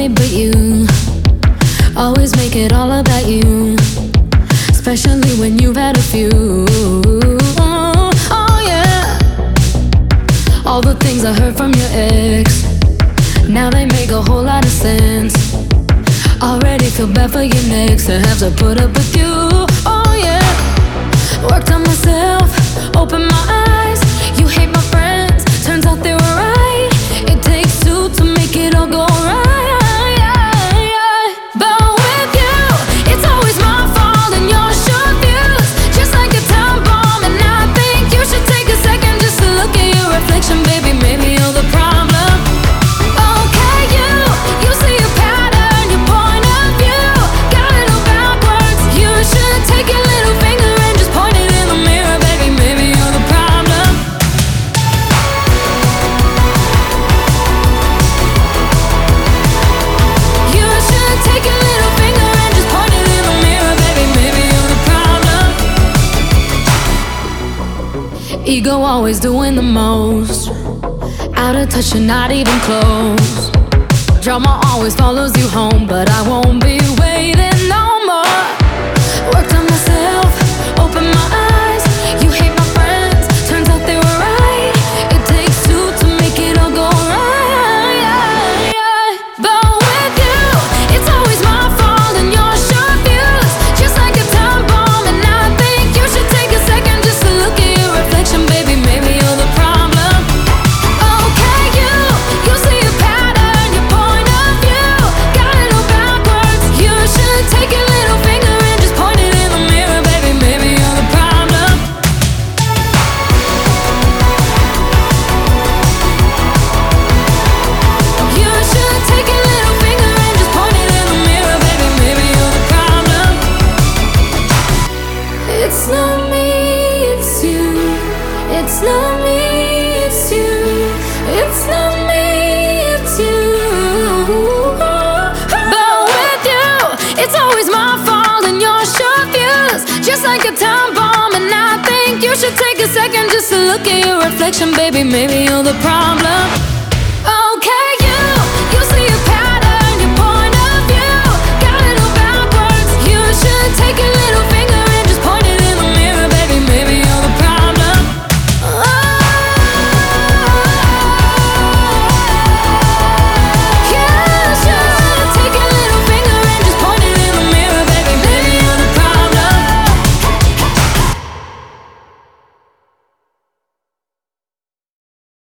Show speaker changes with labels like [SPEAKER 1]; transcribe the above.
[SPEAKER 1] me but you. Always make it all about you, especially when you've had a few. Oh yeah. All the things I heard from your ex, now they make a whole lot of sense. Already feel bad for your next to have to put up with you. Oh yeah. Worked on myself, opened my eyes. You hate my friends, turns out they were right. It takes two to make it all go right. But with you, it's always my fault and your short views, just like a time bomb. And I think you should take a second just to look at your reflection, baby. Maybe you're the problem. Okay, you see a pattern, your point of view got it all backwards. You should take your little finger and just point it in the mirror, baby. Maybe you're the problem. You should take your little finger and just point it in the mirror, baby. Maybe you're the problem. Ego always doing the most, out of touch and not even close. Drama always follows you home, but I won't be waiting no more. Worked on myself, opened my eyes. You hate my friends, turns out they were right. It takes two to make it all go right. But with you, it's always my fault and your short views, just like a time bomb. And I think you should take a second just to look at your reflection, baby. Maybe you're the problem. Okay, you see a pattern, your point of view got it all backwards. You should take your little finger and just point it in the mirror, baby. Maybe you're the problem. You should take your little finger and just point it in the mirror, baby. Maybe you're the problem. It's not me, it's you. It's not me, it's you. It's not me, it's you. But with you, it's always my fault and your short views, just like a time bomb. And I think you should take a second just to look at your reflection, baby. Maybe you're the problem.